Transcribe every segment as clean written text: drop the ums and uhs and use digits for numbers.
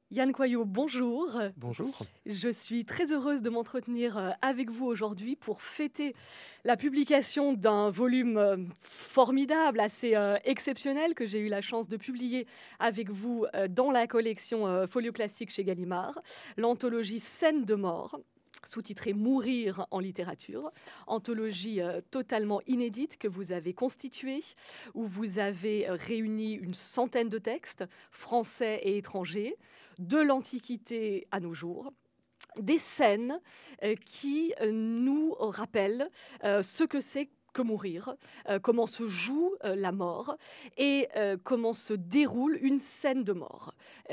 Yann Coyot, bonjour. Bonjour. Je suis très heureuse de m'entretenir avec vous aujourd'hui pour fêter la publication d'un volume formidable, assez exceptionnel, que j'ai eu la chance de publier avec vous dans la collection Folio Classique chez Gallimard, l'anthologie Scènes de mort, sous-titrée Mourir en littérature, anthologie totalement inédite que vous avez constituée, où vous avez réuni une centaine de textes, français et étrangers, de l'Antiquité à nos jours, des scènes qui nous rappellent ce que c'est que mourir, comment se joue la mort et comment se déroule une scène de mort.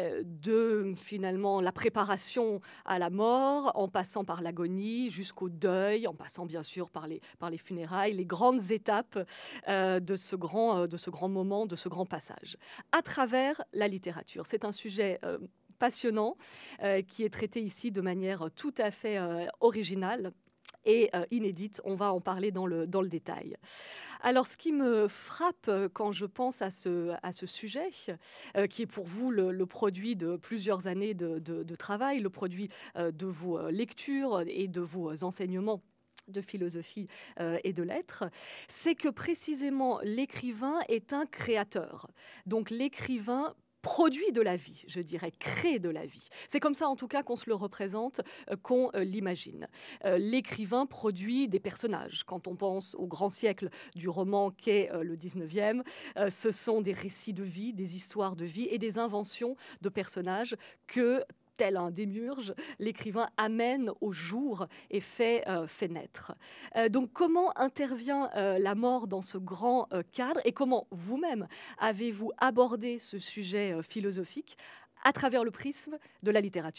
De finalement la préparation à la mort, en passant par l'agonie, jusqu'au deuil, en passant bien sûr par les funérailles, les grandes étapes de ce grand moment, de ce grand passage, à travers la littérature. C'est un sujet passionnant, qui est traité ici de manière tout à fait originale et inédite. On va en parler dans le détail. Alors, ce qui me frappe quand je pense à ce sujet, qui est pour vous le produit de plusieurs années de travail, le produit de vos lectures et de vos enseignements de philosophie et de lettres, c'est que précisément l'écrivain est un créateur. Donc l'écrivain produit de la vie, je dirais, crée de la vie. C'est comme ça en tout cas qu'on se le représente, qu'on l'imagine. L'écrivain produit des personnages. Quand on pense au grand siècle du roman qu'est le 19e, ce sont des récits de vie, des histoires de vie et des inventions de personnages que tel un démiurge, l'écrivain amène au jour et fait naître. Donc comment intervient la mort dans ce grand cadre et comment vous-même avez-vous abordé ce sujet philosophique à travers le prisme de la littérature ?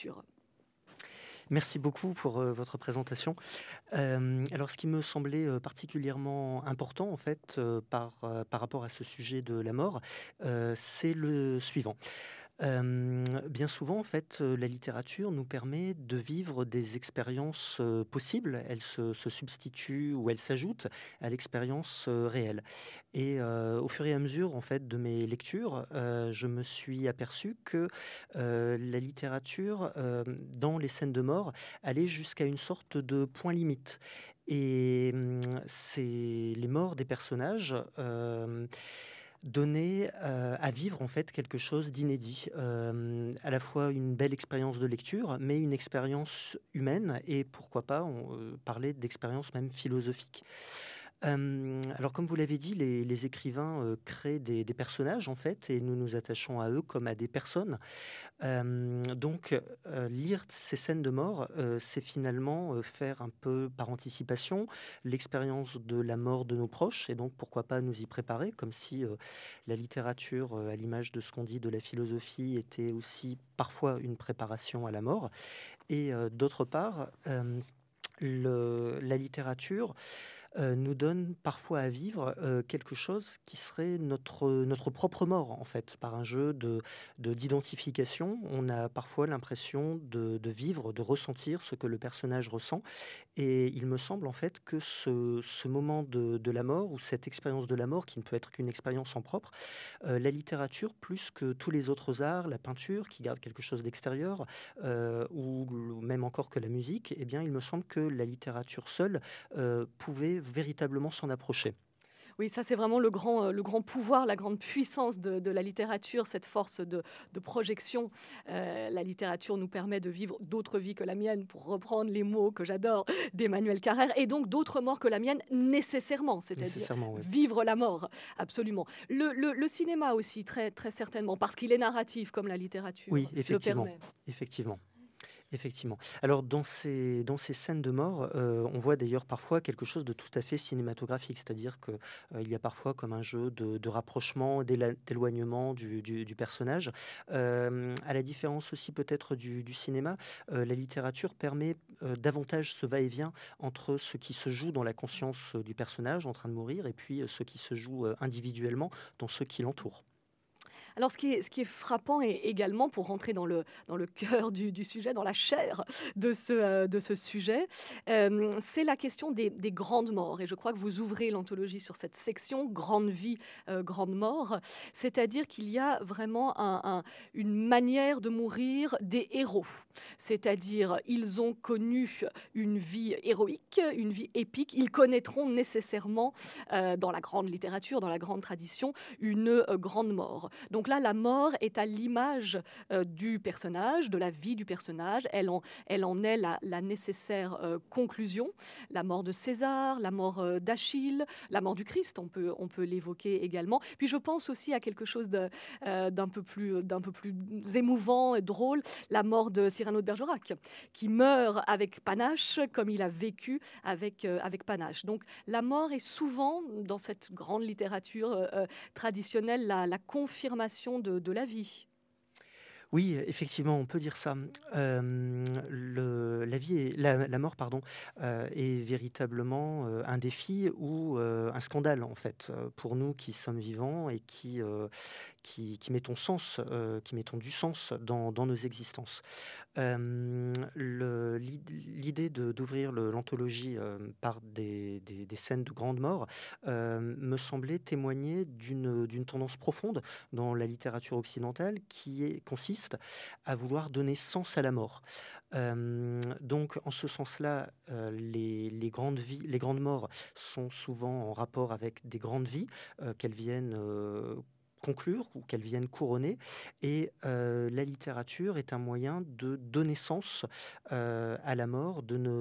Merci beaucoup pour votre présentation. Alors, ce qui me semblait particulièrement important, en fait, par rapport à ce sujet de la mort, c'est le suivant. Bien souvent, en fait, la littérature nous permet de vivre des expériences possibles. Elle se substitue ou elle s'ajoute à l'expérience réelle. Et au fur et à mesure, en fait, de mes lectures, je me suis aperçu que la littérature, dans les scènes de mort, allait jusqu'à une sorte de point limite. Et c'est les morts des personnages donnaient à vivre en fait quelque chose d'inédit. À la fois une belle expérience de lecture, mais une expérience humaine et pourquoi pas parler d'expérience même philosophique. Alors comme vous l'avez dit, les écrivains créent des personnages en fait et nous nous attachons à eux comme à des personnes. Donc, lire ces scènes de mort, c'est finalement, faire un peu par anticipation l'expérience de la mort de nos proches et donc pourquoi pas nous y préparer comme si, la littérature, à l'image de ce qu'on dit de la philosophie, était aussi parfois une préparation à la mort et d'autre part, la littérature nous donne parfois à vivre quelque chose qui serait notre propre mort, en fait, par un jeu d'identification. On a parfois l'impression de vivre, de ressentir ce que le personnage ressent. Et il me semble en fait que ce moment de la mort, ou cette expérience de la mort, qui ne peut être qu'une expérience en propre, la littérature, plus que tous les autres arts, la peinture, qui garde quelque chose d'extérieur, ou même encore que la musique, eh bien, il me semble que la littérature seule pouvait véritablement s'en approcher. Oui, ça c'est vraiment le grand pouvoir, la grande puissance de la littérature, cette force de projection. La littérature nous permet de vivre d'autres vies que la mienne, pour reprendre les mots que j'adore d'Emmanuel Carrère, et donc d'autres morts que la mienne nécessairement, c'est-à-dire Nécessairement, oui. vivre la mort, absolument. Le cinéma aussi, très, très certainement, parce qu'il est narratif comme la Oui, littérature le effectivement. permet. Effectivement. Effectivement. Alors dans ces scènes de mort, on voit d'ailleurs parfois quelque chose de tout à fait cinématographique. C'est-à-dire que, il y a parfois comme un jeu de rapprochement, d'éloignement du personnage. À la différence aussi peut-être du cinéma, la littérature permet, davantage ce va-et-vient entre ce qui se joue dans la conscience, du personnage en train de mourir et puis, ce qui se joue, individuellement dans ceux qui l'entourent. Alors ce qui est frappant et également pour rentrer dans le cœur du sujet, dans la chair de ce sujet, c'est la question des grandes morts et je crois que vous ouvrez l'anthologie sur cette section grande vie, grande mort. C'est-à-dire qu'il y a vraiment une manière de mourir des héros. C'est-à-dire ils ont connu une vie héroïque, une vie épique, ils connaîtront nécessairement, dans la grande littérature, dans la grande tradition, une grande mort. Donc là, la mort est à l'image du personnage, de la vie du personnage. Elle en est la nécessaire conclusion. La mort de César, la mort d'Achille, la mort du Christ, on peut l'évoquer également. Puis je pense aussi à quelque chose d'un peu plus émouvant et drôle, la mort de Cyrano de Bergerac, qui meurt avec panache, comme il a vécu avec panache. Donc la mort est souvent, dans cette grande littérature traditionnelle, la confirmation de la vie. Oui, effectivement, on peut dire ça. La vie la mort, pardon, est véritablement un défi ou un scandale, en fait, pour nous qui sommes vivants et qui mettons qui mettons du sens dans nos existences. L'idée d'ouvrir l'anthologie par des scènes de grande mort me semblait témoigner d'une tendance profonde dans la littérature occidentale consiste à vouloir donner sens à la mort. Donc, en ce sens-là, les grandes morts sont souvent en rapport avec des grandes vies qu'elles viennent conclure ou qu'elles viennent couronner. Et la littérature est un moyen de donner sens à la mort,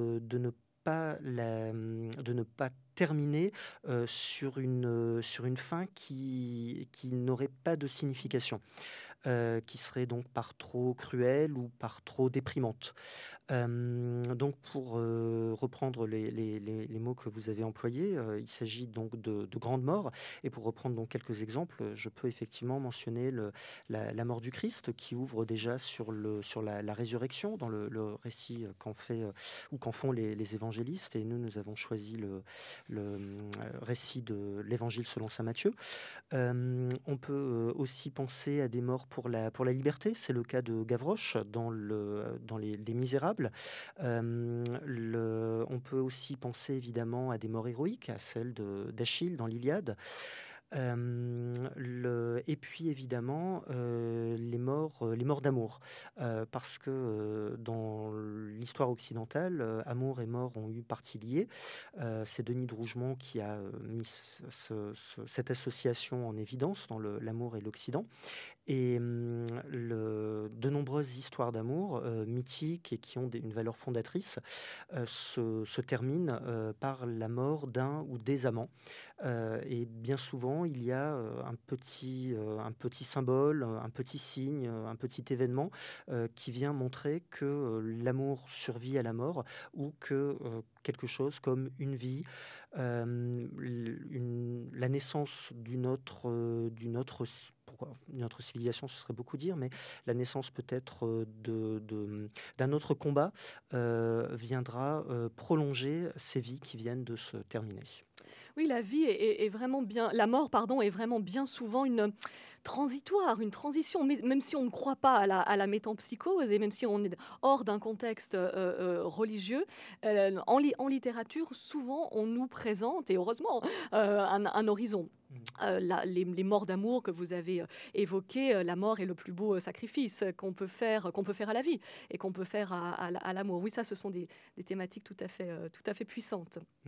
de ne pas terminer sur une fin qui n'aurait pas de signification, qui serait donc par trop cruelle ou par trop déprimante. Donc pour reprendre les mots que vous avez employés, il s'agit donc de grandes morts. Et pour reprendre donc quelques exemples, je peux effectivement mentionner la mort du Christ qui ouvre déjà sur la résurrection dans le récit qu'en font les évangélistes. Et nous avons choisi le récit de l'évangile selon saint Matthieu. On peut aussi penser à des morts pour la liberté. C'est le cas de Gavroche dans les Misérables. On peut aussi penser évidemment à des morts héroïques, à celle d'Achille dans l'Iliade. Et puis évidemment les morts d'amour, parce que dans l'histoire occidentale, amour et mort ont eu partie liée. C'est Denis de Rougemont qui a mis cette association en évidence dans l'amour et l'Occident. Et de nombreuses histoires d'amour mythiques et qui ont une valeur fondatrice se terminent par la mort d'un ou des amants. Et bien souvent, il y a un petit symbole, un petit signe, un petit événement qui vient montrer que l'amour survit à la mort ou que quelque chose comme une vie, la naissance d'une autre civilisation, ce serait beaucoup dire, mais la naissance peut-être d'un autre combat viendra prolonger ces vies qui viennent de se terminer. Oui, la vie est vraiment bien, la mort, pardon, est vraiment bien souvent une transitoire, une transition, même si on ne croit pas à la métempsychose et même si on est hors d'un contexte religieux, en littérature, souvent on nous présente, et heureusement, un horizon. Les morts d'amour que vous avez évoquées, la mort est le plus beau sacrifice qu'on peut faire à la vie et qu'on peut faire à l'amour. Oui, ça, ce sont des thématiques tout à fait puissantes. Mm.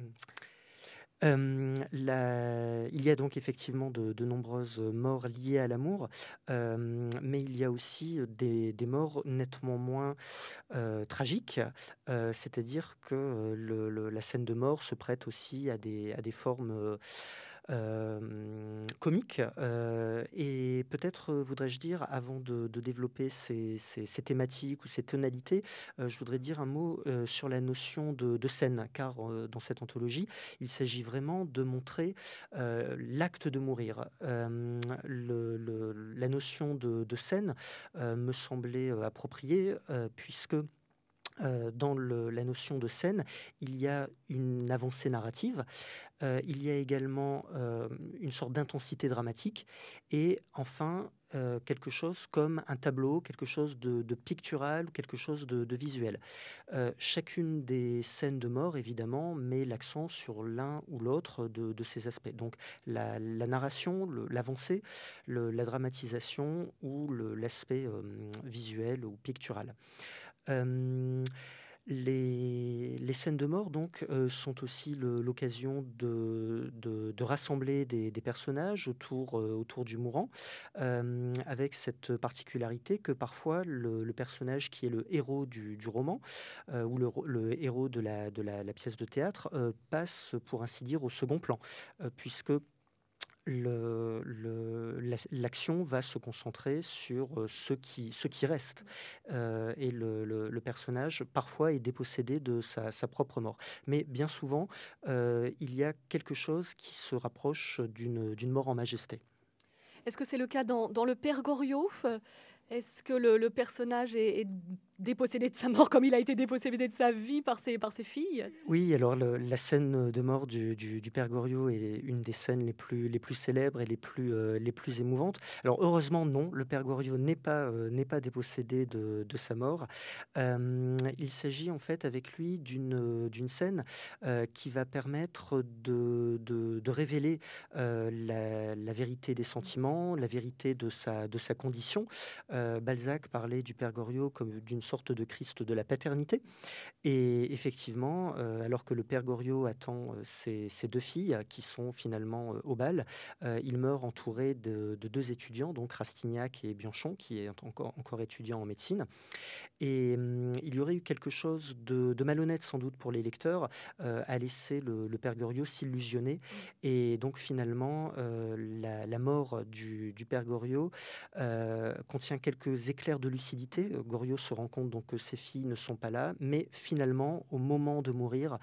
Il y a donc effectivement de nombreuses morts liées à l'amour, mais il y a aussi des morts nettement moins tragiques, c'est-à-dire que la scène de mort se prête aussi à des formes comique. Et peut-être voudrais-je dire, avant de développer ces thématiques ou ces tonalités, je voudrais dire un mot sur la notion de scène, car dans cette anthologie, il s'agit vraiment de montrer l'acte de mourir. La notion de scène me semblait appropriée, puisque dans la notion de scène, il y a une avancée narrative, il y a également une sorte d'intensité dramatique, et enfin, quelque chose comme un tableau, quelque chose de pictural, quelque chose de visuel. Chacune des scènes de mort, évidemment, met l'accent sur l'un ou l'autre de ces aspects. Donc la narration, l'avancée, la dramatisation ou l'aspect visuel ou pictural. Euh, les scènes de mort donc sont aussi l'occasion de rassembler des personnages autour du mourant, avec cette particularité que parfois le personnage qui est le héros du roman ou le héros de la pièce de théâtre passe pour ainsi dire au second plan, puisque l'action va se concentrer sur ce qui reste. Et le personnage, parfois, est dépossédé de sa propre mort. Mais bien souvent, il y a quelque chose qui se rapproche d'une mort en majesté. Est-ce que c'est le cas dans le Père Goriot? Est-ce que le personnage est dépossédé de sa mort comme il a été dépossédé de sa vie par ses filles? Oui, alors la scène de mort du père Goriot est une des scènes les plus célèbres et les plus émouvantes. Alors heureusement non, le père Goriot n'est pas dépossédé de sa mort. Il s'agit en fait avec lui d'une scène qui va permettre de révéler la vérité des sentiments, la vérité de sa condition. Balzac parlait du père Goriot comme d'une sorte de Christ de la paternité. Et effectivement, alors que le père Goriot attend ses deux filles, qui sont finalement au bal, il meurt entouré de deux étudiants, donc Rastignac et Bianchon, qui est encore étudiant en médecine. Et il y aurait eu quelque chose de malhonnête sans doute pour les lecteurs à laisser le père Goriot s'illusionner. Et donc finalement, la mort du père Goriot contient quelques éclairs de lucidité. Goriot se rend compte donc que ses filles ne sont pas là, mais finalement, au moment de mourir,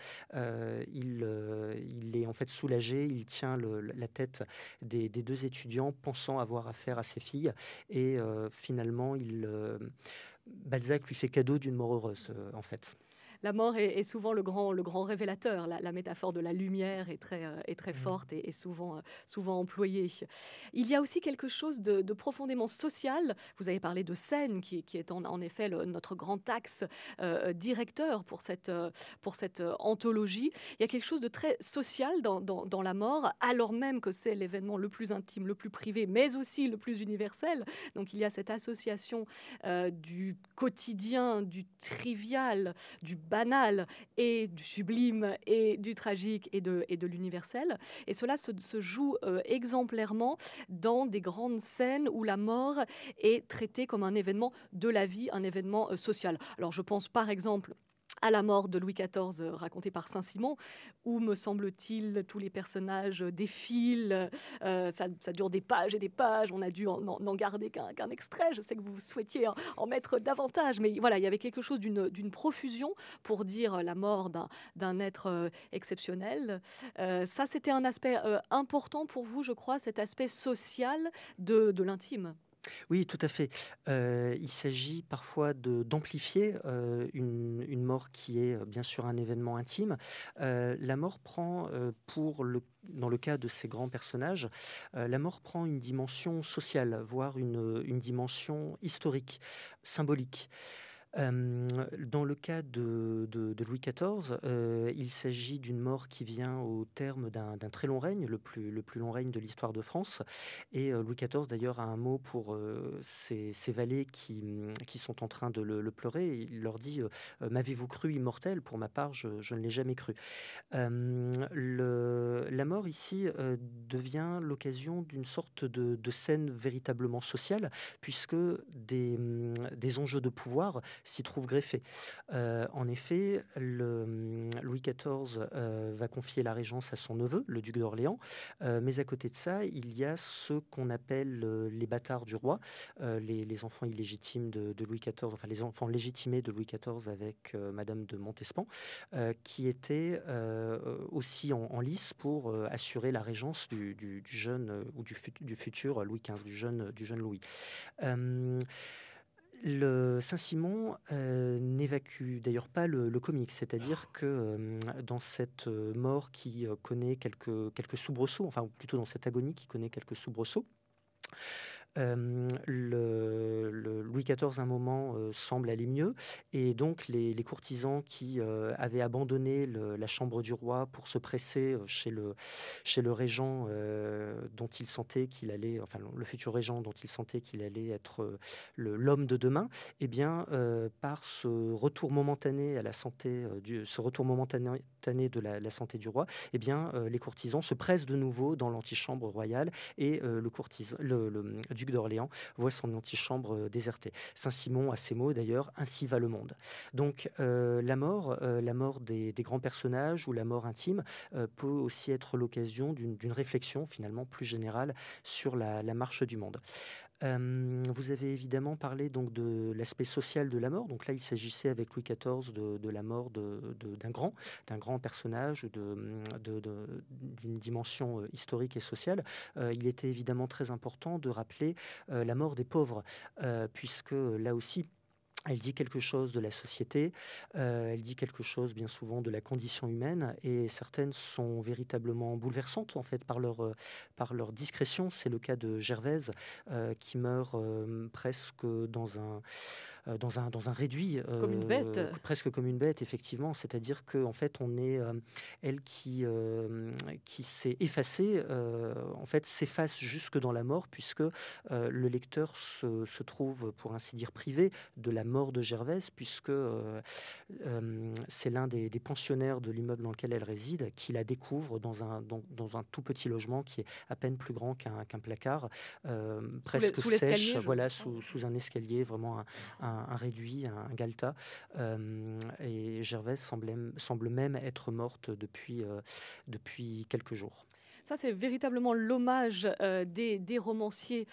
il est en fait soulagé. Il tient la tête des deux étudiants, pensant avoir affaire à ses filles. Et finalement, Balzac lui fait cadeau d'une mort heureuse, en fait. La mort est souvent le grand révélateur. La métaphore de la lumière est très forte et souvent employée. Il y a aussi quelque chose de profondément social. Vous avez parlé de scène, qui est en effet notre grand axe directeur pour cette anthologie. Il y a quelque chose de très social dans la mort, alors même que c'est l'événement le plus intime, le plus privé, mais aussi le plus universel. Donc il y a cette association du quotidien, du trivial, du banal et du sublime et du tragique et de l'universel. Et cela se joue exemplairement dans des grandes scènes où la mort est traitée comme un événement de la vie, un événement social. Alors je pense par exemple à la mort de Louis XIV racontée par Saint-Simon, où, me semble-t-il, tous les personnages défilent, ça dure des pages et des pages, on a dû n'en garder qu'un extrait, je sais que vous souhaitiez en mettre davantage, mais voilà, il y avait quelque chose d'une profusion pour dire la mort d'un être exceptionnel. Ça, c'était un aspect important pour vous, je crois, cet aspect social de l'intime. Oui, tout à fait. Il s'agit parfois d'amplifier une mort qui est bien sûr un événement intime. La mort prend, dans le cas de ces grands personnages, la mort prend une dimension sociale, voire une dimension historique, symbolique. Dans le cas de Louis XIV, il s'agit d'une mort qui vient au terme d'un très long règne, le plus long règne de l'histoire de France. Et Louis XIV, d'ailleurs, a un mot pour ses valets qui sont en train de le pleurer. Il leur dit M'avez-vous cru immortel? Pour ma part, je ne l'ai jamais cru. La mort ici devient l'occasion d'une sorte de scène véritablement sociale, puisque des enjeux de pouvoir s'y trouvent greffés. En effet, Louis XIV va confier la régence à son neveu, le duc d'Orléans, mais à côté de ça, il y a ce qu'on appelle les bâtards du roi, les enfants illégitimes de Louis XIV, enfin les enfants légitimés de Louis XIV avec Madame de Montespan, qui étaient aussi en lice pour assurer la régence du jeune ou du futur Louis XV, du jeune Louis. Euh, le Saint-Simon n'évacue d'ailleurs pas le comique, c'est-à-dire que dans cette mort qui connaît quelques soubresauts, enfin plutôt dans cette agonie qui connaît quelques soubresauts, Louis XIV, à un moment, semble aller mieux, et donc les courtisans qui avaient abandonné la chambre du roi pour se presser chez le régent dont il sentait qu'il allait, enfin le futur régent dont il sentait qu'il allait être l'homme de demain, eh bien, par ce retour momentané à la santé, ce retour momentané de la santé du roi, eh bien, les courtisans se pressent de nouveau dans l'antichambre royale, et le duc d'Orléans voit son antichambre désertée. Saint-Simon a ces mots d'ailleurs: ainsi va le monde. Donc la mort des grands personnages ou la mort intime peut aussi être l'occasion d'une réflexion finalement plus générale sur la marche du monde. Vous avez évidemment parlé donc de l'aspect social de la mort. Donc là, il s'agissait avec Louis XIV de la mort d'un grand personnage d'une dimension historique et sociale. Il était évidemment très important de rappeler la mort des pauvres, puisque là aussi, elle dit quelque chose de la société, elle dit quelque chose bien souvent de la condition humaine, et certaines sont véritablement bouleversantes en fait par leur discrétion. C'est le cas de Gervaise qui meurt presque dans un réduit, Comme une bête. presque comme une bête, effectivement. C'est-à-dire qu'en fait, on est, elle qui s'est effacée, en fait, s'efface jusque dans la mort, puisque le lecteur se trouve, pour ainsi dire, privé de la mort de Gervaise, puisque c'est l'un des pensionnaires de l'immeuble dans lequel elle réside qui la découvre dans un tout petit logement qui est à peine plus grand qu'un placard, presque Sous sèche, l'escalier, je voilà, crois. sous un escalier, vraiment un réduit, un galetas. Et Gervaise semble même être morte depuis quelques jours. Ça, c'est véritablement l'hommage des romanciers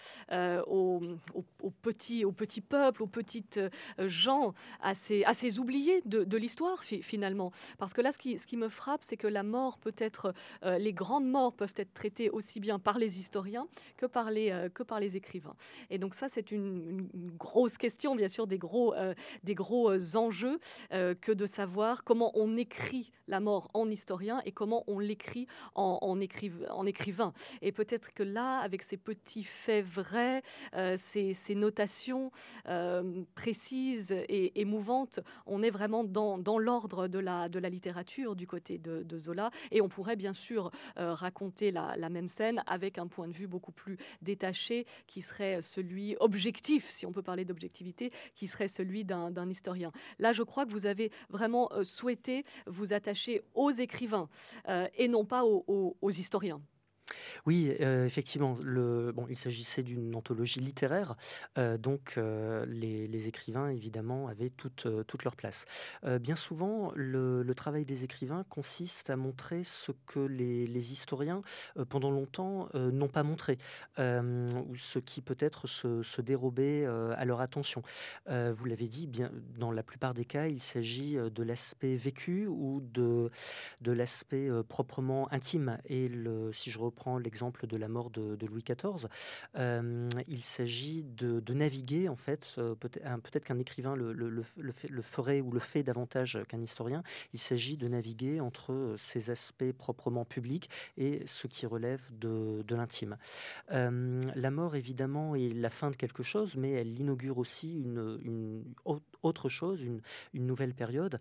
au petit peuple, aux petites gens, à ces oubliés de l'histoire, finalement. Parce que là, ce qui me frappe, c'est que la mort peut être, les grandes morts peuvent être traitées aussi bien par les historiens que par les écrivains. Et donc ça, c'est une grosse question, bien sûr, des gros enjeux, que de savoir comment on écrit la mort en historien et comment on l'écrit en écrivain. Et peut-être que là, avec ces petits faits vrais, ces notations précises et émouvantes, on est vraiment dans l'ordre de la littérature du côté de Zola. Et on pourrait bien sûr raconter la même scène avec un point de vue beaucoup plus détaché, qui serait celui objectif, si on peut parler d'objectivité, qui serait celui d'un historien. Là, je crois que vous avez vraiment souhaité vous attacher aux écrivains et non pas aux historiens. Oui, effectivement, il s'agissait d'une anthologie littéraire, donc les écrivains, évidemment, avaient toute leur place. Bien souvent, le travail des écrivains consiste à montrer ce que les historiens, pendant longtemps, n'ont pas montré, ou ce qui peut-être se dérobait à leur attention. Vous l'avez dit, bien, dans la plupart des cas, il s'agit de l'aspect vécu ou de l'aspect proprement intime. Et si je reprends l'exemple de la mort de Louis XIV, il s'agit de naviguer, en fait, peut-être qu'un écrivain le ferait ou le fait davantage qu'un historien. Il s'agit de naviguer entre ces aspects proprement publics et ce qui relève de l'intime. La mort, évidemment, est la fin de quelque chose, mais elle inaugure aussi une autre chose, une nouvelle période.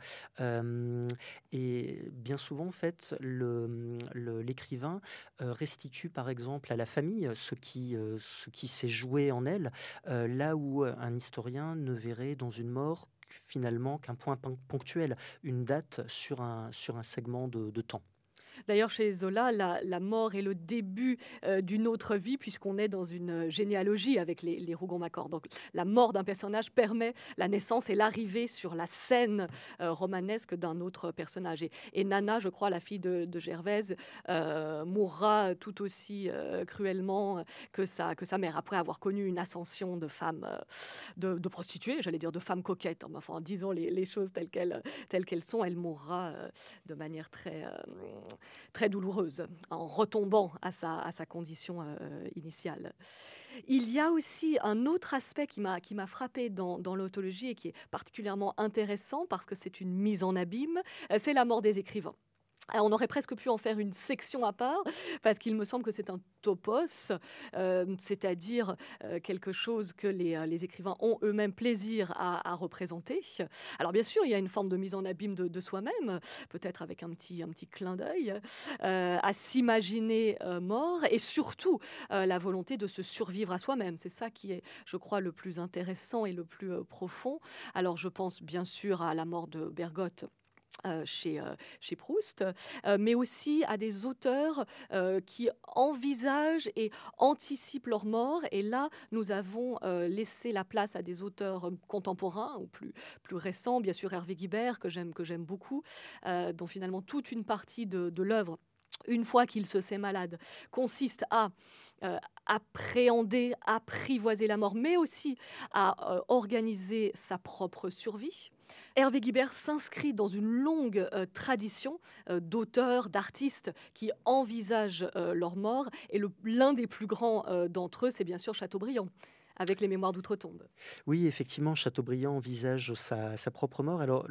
Et bien souvent, en fait, l'écrivain restitue par exemple à la famille ce qui s'est joué en elle, là où un historien ne verrait dans une mort finalement qu'un point ponctuel, une date sur un segment de temps. D'ailleurs, chez Zola, la mort est le début d'une autre vie, puisqu'on est dans une généalogie avec les Rougon-Macquart. Donc, la mort d'un personnage permet la naissance et l'arrivée sur la scène romanesque d'un autre personnage. Et Nana, je crois, la fille de Gervaise, mourra tout aussi cruellement que sa mère, après avoir connu une ascension de femme, de prostituée, j'allais dire de femme coquette. Enfin, disons les choses telles qu'elles sont. Elle mourra de manière très douloureuse, en retombant à sa condition initiale. Il y a aussi un autre aspect qui m'a frappé dans l'autologie et qui est particulièrement intéressant parce que c'est une mise en abîme, c'est la mort des écrivains. Ah, on aurait presque pu en faire une section à part, parce qu'il me semble que c'est un topos, c'est-à-dire, quelque chose que les écrivains ont eux-mêmes plaisir à représenter. Alors bien sûr, il y a une forme de mise en abîme de soi-même, peut-être avec un petit clin d'œil, à s'imaginer, mort et surtout, la volonté de se survivre à soi-même. C'est ça qui est, je crois, le plus intéressant et le plus, profond. Alors je pense bien sûr à la mort de Bergotte chez Proust, mais aussi à des auteurs qui envisagent et anticipent leur mort. Et là, nous avons laissé la place à des auteurs contemporains ou plus récents, bien sûr Hervé Guibert, que j'aime beaucoup, dont finalement toute une partie de l'œuvre, une fois qu'il se sait malade, consiste à appréhender, apprivoiser la mort, mais aussi à organiser sa propre survie. Hervé Guibert s'inscrit dans une longue tradition d'auteurs, d'artistes qui envisagent leur mort. Et l'un des plus grands d'entre eux, c'est bien sûr Chateaubriand, avec les Mémoires d'outre-tombe. Oui, effectivement, Chateaubriand envisage sa propre mort. Alors,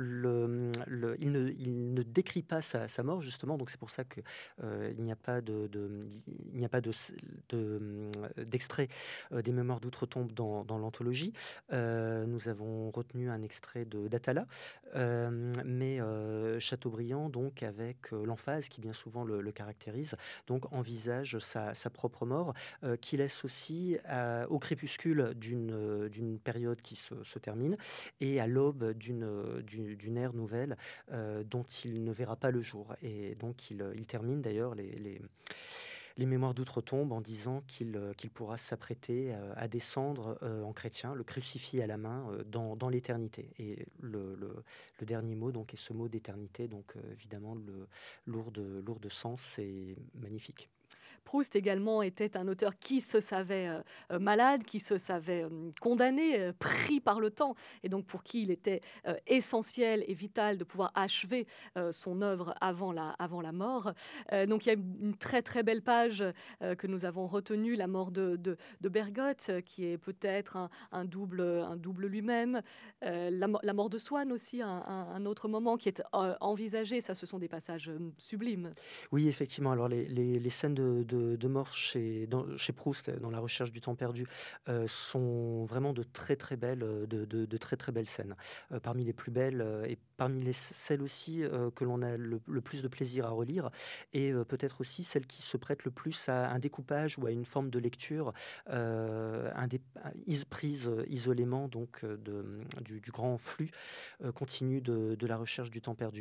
il ne décrit pas sa mort, justement, donc c'est pour ça que, il n'y a pas il n'y a pas d'extrait des Mémoires d'outre-tombe dans l'anthologie. Nous avons retenu un extrait d'Atala, mais Chateaubriand, donc, avec l'emphase qui bien souvent le caractérise, donc envisage sa propre mort, qui laisse aussi au crépuscule d'une période qui se termine et à l'aube d'une ère nouvelle dont il ne verra pas le jour. Et donc il termine d'ailleurs les Mémoires d'outre-tombe en disant qu'il pourra s'apprêter à descendre en chrétien, le crucifix à la main, dans l'éternité. Et le dernier mot donc, est ce mot d'éternité, donc évidemment lourd de sens et magnifique. Proust également était un auteur qui se savait malade, qui se savait condamné, pris par le temps, et donc pour qui il était essentiel et vital de pouvoir achever son œuvre avant la mort. Donc il y a une très très belle page que nous avons retenue, la mort de Bergotte, qui est peut-être un double lui-même. La mort de Swann aussi, un autre moment qui est envisagé. Ça, ce sont des passages sublimes. Oui, effectivement. Alors, les scènes de mort chez Proust, dans La Recherche du temps perdu, sont vraiment de très très belles, de très très belles scènes. Parmi les plus belles et parmi celles aussi que l'on a le plus de plaisir à relire, et peut-être aussi celles qui se prêtent le plus à un découpage ou à une forme de lecture prise isolément donc, du grand flux continu de La Recherche du temps perdu.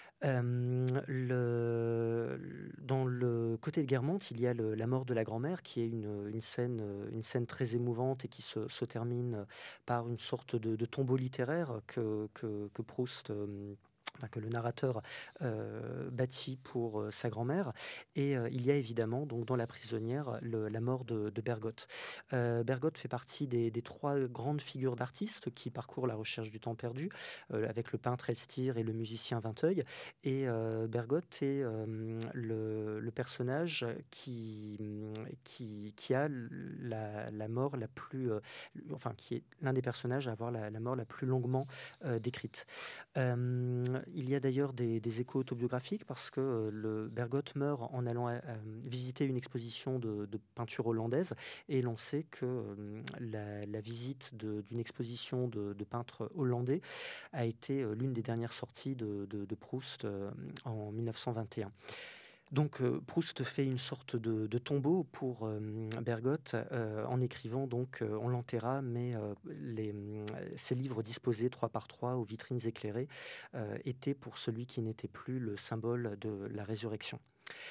Dans le côté de Guermantes, il y a la mort de la grand-mère, qui est une scène très émouvante et qui se termine par une sorte de tombeau littéraire que Proust, enfin, que le narrateur bâtit pour sa grand-mère. Et il y a évidemment donc dans La prisonnière la mort de Bergotte. Bergotte fait partie des trois grandes figures d'artistes qui parcourent La Recherche du temps perdu, avec le peintre Elstir et le musicien Vinteuil. Et Bergotte est le personnage qui a la mort la plus, enfin qui est l'un des personnages à avoir la mort la plus longuement décrite. Il y a d'ailleurs des échos autobiographiques parce que Bergotte meurt en allant visiter une exposition de peinture hollandaise, et l'on sait que la visite d'une exposition de peintres hollandais a été l'une des dernières sorties de Proust en 1921. Donc Proust fait une sorte de tombeau pour Bergotte en écrivant donc on l'enterra, mais ces livres disposés 3 par 3 aux vitrines éclairées étaient pour celui qui n'était plus le symbole de la résurrection.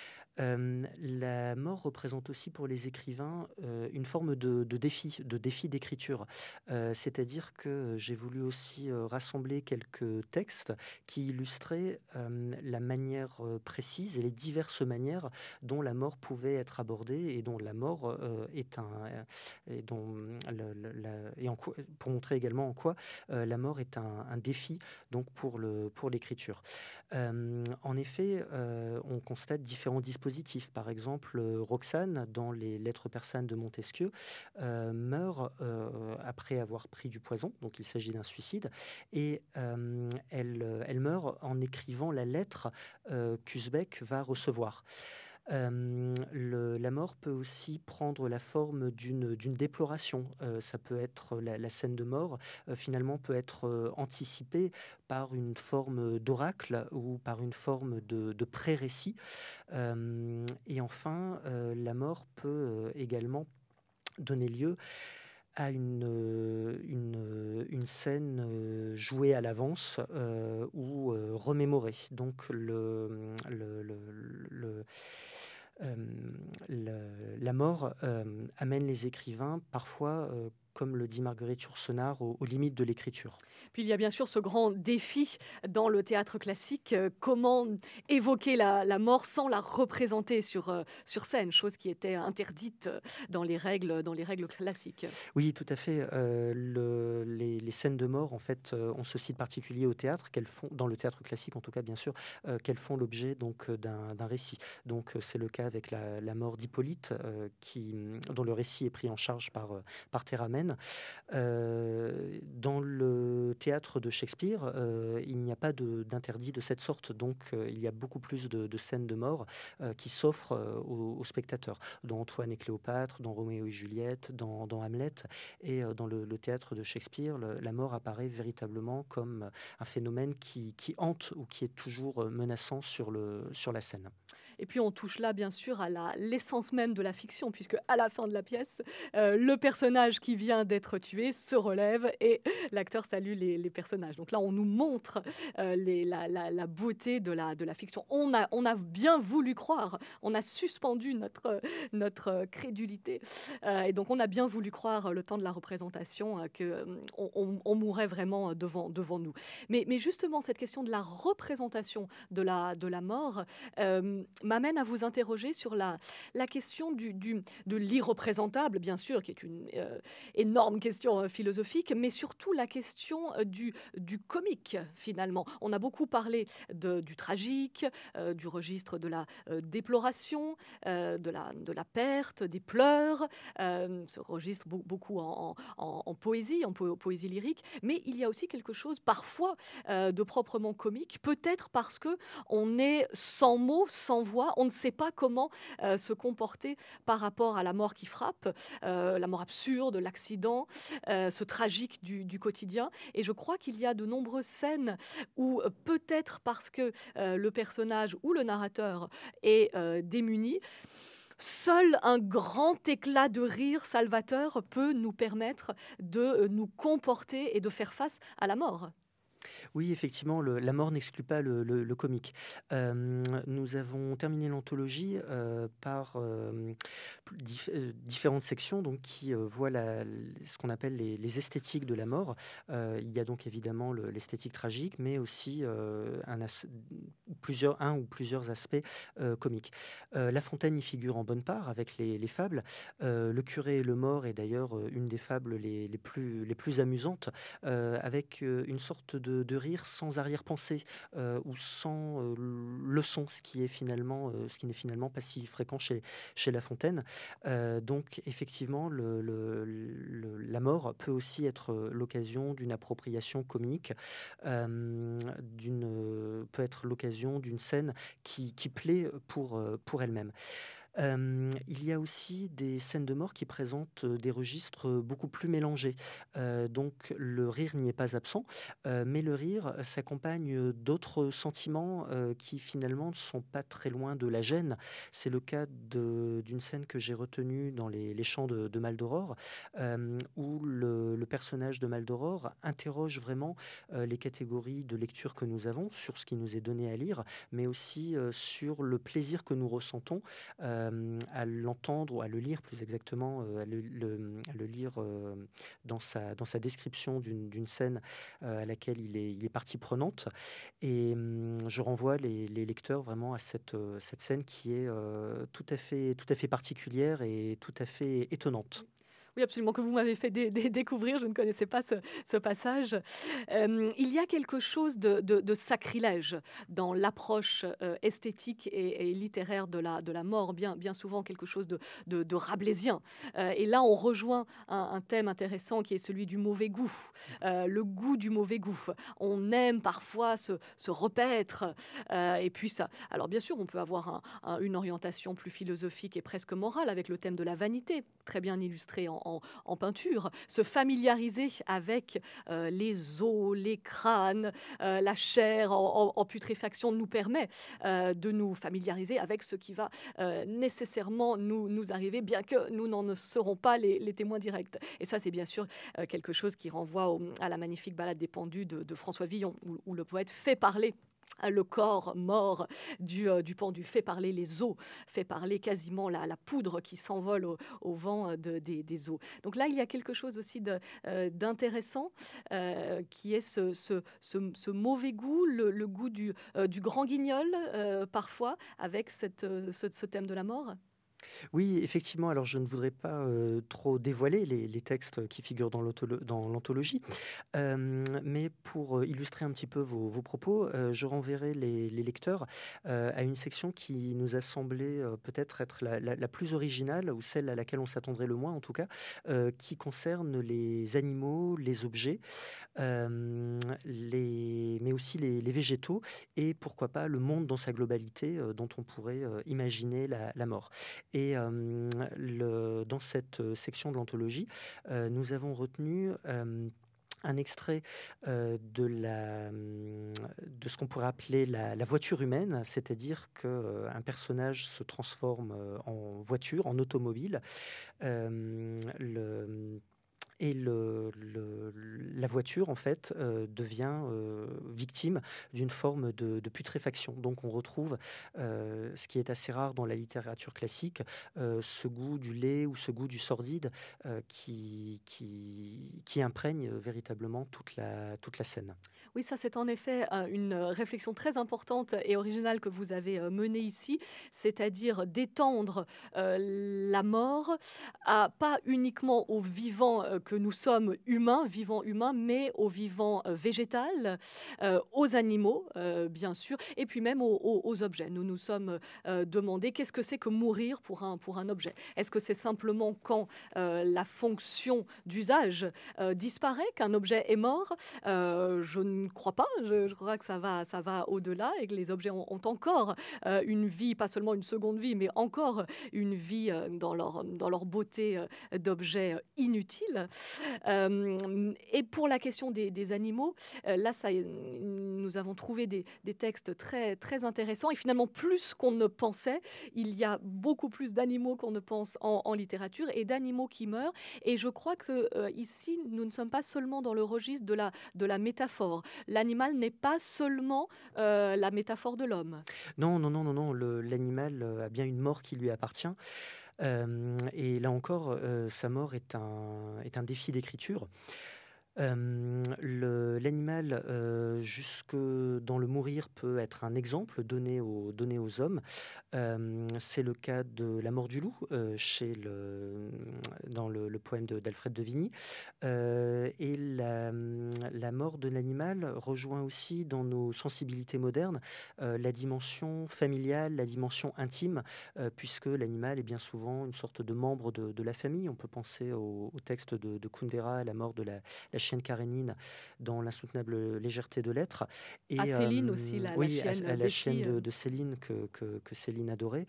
La mort représente aussi pour les écrivains une forme de défi d'écriture. C'est-à-dire que j'ai voulu aussi rassembler quelques textes qui illustraient la manière précise et les diverses manières dont la mort pouvait être abordée et dont la mort est et dont pour montrer également en quoi la mort est un défi donc pour l'écriture. En effet, on constate différents dispositifs positifs. Par exemple, Roxane, dans les Lettres persanes de Montesquieu, meurt après avoir pris du poison, donc il s'agit d'un suicide, et elle meurt en écrivant la lettre qu'Uzbek va recevoir. La mort peut aussi prendre la forme d'une déploration. Ça peut être la scène de mort, finalement, peut être anticipée par une forme d'oracle ou par une forme de pré-récit. Et enfin, la mort peut également donner lieu à une scène jouée à l'avance ou remémorée. Donc euh, la mort amène les écrivains parfois, comme le dit Marguerite Yourcenar, aux limites de l'écriture. Puis il y a bien sûr ce grand défi dans le théâtre classique, comment évoquer la mort sans la représenter sur scène, chose qui était interdite dans les règles classiques. Oui, tout à fait. Les scènes de mort, en fait, ont ce site particulier au théâtre, dans le théâtre classique en tout cas, bien sûr, qu'elles font l'objet donc d'un récit. Donc c'est le cas avec la mort d'Hippolyte, dont le récit est pris en charge par Théramène. Dans le théâtre de Shakespeare, il n'y a pas d'interdit de cette sorte, donc il y a beaucoup plus de scènes de mort qui s'offrent aux spectateurs, dans Antoine et Cléopâtre, dans Roméo et Juliette, dans Hamlet, et dans le théâtre de Shakespeare, la mort apparaît véritablement comme un phénomène qui hante ou qui est toujours menaçant sur la scène. Et puis on touche là bien sûr à l'essence même de la fiction, puisque à la fin de la pièce, le personnage qui vient d'être tué se relève et l'acteur salue les personnages. Donc là, on nous montre la beauté de la fiction. On a bien voulu croire, on a suspendu notre crédulité. Et donc on a bien voulu croire le temps de la représentation qu'on mourrait vraiment devant nous. Mais justement, cette question de la représentation de la mort m'amène à vous interroger sur la question de l'irreprésentable, bien sûr, qui est une énorme question philosophique, mais surtout la question du comique, finalement. On a beaucoup parlé du tragique, du registre de la déploration, de la perte, des pleurs, ce registre beaucoup en poésie, poésie lyrique, mais il y a aussi quelque chose parfois de proprement comique, peut-être parce que on est sans mots, sans voix, on ne sait pas comment se comporter par rapport à la mort qui frappe, la mort absurde, l'accident, ce tragique du quotidien. Et je crois qu'il y a de nombreuses scènes où peut-être parce que le personnage ou le narrateur est démuni, seul un grand éclat de rire salvateur peut nous permettre de nous comporter et de faire face à la mort. Oui, effectivement, la mort n'exclut pas le comique. Nous avons terminé l'anthologie par différentes sections donc, qui voient ce qu'on appelle les esthétiques de la mort. Il y a donc évidemment l'esthétique tragique, mais aussi un ou plusieurs aspects comiques. La Fontaine y figure en bonne part avec les fables. Le curé et le mort est d'ailleurs une des fables les plus amusantes, avec une sorte de rire sans arrière-pensée ou sans leçon, ce qui n'est finalement pas si fréquent chez La Fontaine. Donc effectivement, la mort peut aussi être l'occasion d'une appropriation comique, peut être l'occasion d'une scène qui plaît pour elle-même. Il y a aussi des scènes de mort qui présentent des registres beaucoup plus mélangés. Donc le rire n'y est pas absent, mais le rire s'accompagne d'autres sentiments qui finalement ne sont pas très loin de la gêne. C'est le cas d'une scène que j'ai retenue dans les chants de Maldoror, où le personnage de Maldoror interroge vraiment les catégories de lecture que nous avons sur ce qui nous est donné à lire, mais aussi sur le plaisir que nous ressentons à l'entendre ou à le lire plus exactement, à le lire dans sa description d'une scène à laquelle il est partie prenante. Et je renvoie les lecteurs vraiment à cette scène qui est tout à fait particulière et tout à fait étonnante. Oui, absolument, que vous m'avez fait découvrir. Je ne connaissais pas ce passage. Il y a quelque chose de sacrilège dans l'approche esthétique et littéraire de la mort, bien souvent quelque chose de rabelaisien. Et là, on rejoint un thème intéressant qui est celui du mauvais goût, le goût du mauvais goût. On aime parfois se repaître, et puis ça. Alors bien sûr, on peut avoir une orientation plus philosophique et presque morale avec le thème de la vanité, très bien illustré en peinture, se familiariser avec les os, les crânes, la chair en putréfaction nous permet de nous familiariser avec ce qui va nécessairement nous arriver, bien que nous n'en serons pas les témoins directs. Et ça, c'est bien sûr quelque chose qui renvoie à la magnifique Ballade des pendus de François Villon, où le poète fait parler le corps mort du pendu, fait parler les os, fait parler quasiment la poudre qui s'envole au vent des os. Donc là, il y a quelque chose aussi d'intéressant qui est ce mauvais goût, le goût du grand guignol, parfois, avec ce thème de la mort. Oui, effectivement, alors je ne voudrais pas trop dévoiler les textes qui figurent dans l'anthologie, mais pour illustrer un petit peu vos propos, je renverrai les lecteurs à une section qui nous a semblé peut-être être la plus originale, ou celle à laquelle on s'attendrait le moins en tout cas, qui concerne les animaux, les objets, mais aussi les végétaux, et pourquoi pas le monde dans sa globalité dont on pourrait imaginer la mort. Et dans cette section de l'anthologie, nous avons retenu un extrait de ce qu'on pourrait appeler la voiture humaine, c'est-à-dire qu'un personnage se transforme en voiture, en automobile. Euh, le, la voiture, en fait, devient victime d'une forme de putréfaction. Donc on retrouve ce qui est assez rare dans la littérature classique, ce goût du lait ou ce goût du sordide qui imprègne véritablement toute la scène. Oui, ça c'est en effet une réflexion très importante et originale que vous avez menée ici, c'est-à-dire d'étendre la mort pas uniquement aux vivants que nous sommes humains, vivants humains, mais aux vivants végétales, aux animaux, bien sûr, et puis même aux objets. Nous nous sommes demandé qu'est-ce que c'est que mourir pour un objet. Est-ce que c'est simplement quand la fonction d'usage disparaît, qu'un objet est mort? Je ne crois pas. Je crois que ça va au-delà et que les objets ont encore une vie, pas seulement une seconde vie, mais encore une vie dans leur beauté d'objets inutiles. Et pour la question des animaux, là, nous avons trouvé des textes très, très intéressants. Et finalement, plus qu'on ne pensait, il y a beaucoup plus d'animaux qu'on ne pense en littérature et d'animaux qui meurent. Et je crois que ici, nous ne sommes pas seulement dans le registre de la métaphore. L'animal n'est pas seulement la métaphore de l'homme. Non, non, non, non, non, l'animal a bien une mort qui lui appartient. Et là encore, sa mort est un défi d'écriture. L'animal, jusque dans le mourir, peut être un exemple donné aux hommes. C'est le cas de la mort du loup, dans le poème d'Alfred de Vigny. Et la mort de l'animal rejoint aussi dans nos sensibilités modernes la dimension familiale, la dimension intime, puisque l'animal est bien souvent une sorte de membre de la famille. On peut penser au texte de Kundera, à la mort de la chienne Karénine dans L'insoutenable légèreté de l'être. À Et Céline aussi, oui, chienne à la chienne Bessie. de Céline que Céline adorait.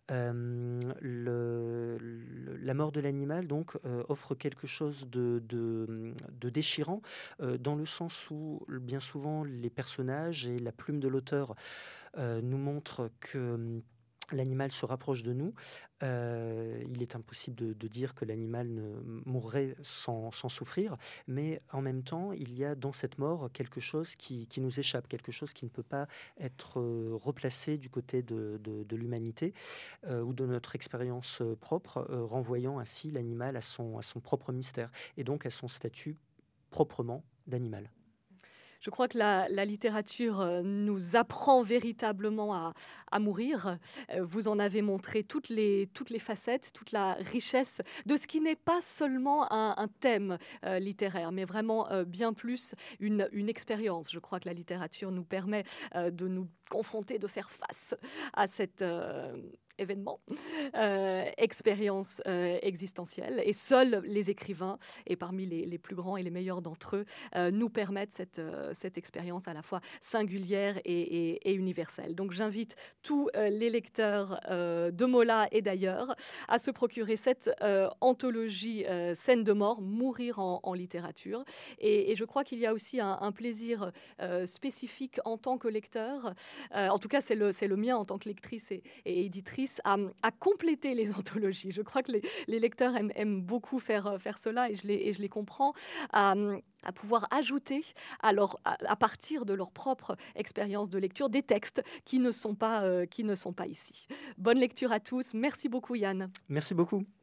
La mort de l'animal donc offre quelque chose de déchirant, dans le sens où bien souvent les personnages et la plume de l'auteur nous montrent que l'animal se rapproche de nous. Il est impossible de dire que l'animal ne mourrait sans souffrir, mais en même temps, il y a dans cette mort quelque chose qui nous échappe, quelque chose qui ne peut pas être replacé du côté de l'humanité ou de notre expérience propre, renvoyant ainsi l'animal à son propre mystère et donc à son statut proprement d'animal. Je crois que la littérature nous apprend véritablement à mourir. Vous en avez montré toutes les facettes, toute la richesse de ce qui n'est pas seulement un thème littéraire, mais vraiment bien plus une expérience. Je crois que la littérature nous permet de nous confronter, de faire face à cet événement, expérience existentielle. Et seuls les écrivains, et parmi les plus grands et les meilleurs d'entre eux, nous permettent cette expérience à la fois singulière et universelle. Donc j'invite tous les lecteurs de Mola et d'ailleurs à se procurer cette anthologie Scène de mort, Mourir en littérature. Et je crois qu'il y a aussi un plaisir spécifique en tant que lecteur, en tout cas c'est le mien en tant que lectrice et éditrice, à compléter les anthologies. Je crois que les lecteurs aiment beaucoup faire cela et je les comprends, à pouvoir ajouter à partir de leur propre expérience de lecture des textes qui ne sont pas ici. Bonne lecture à tous. Merci beaucoup Yann. Merci beaucoup.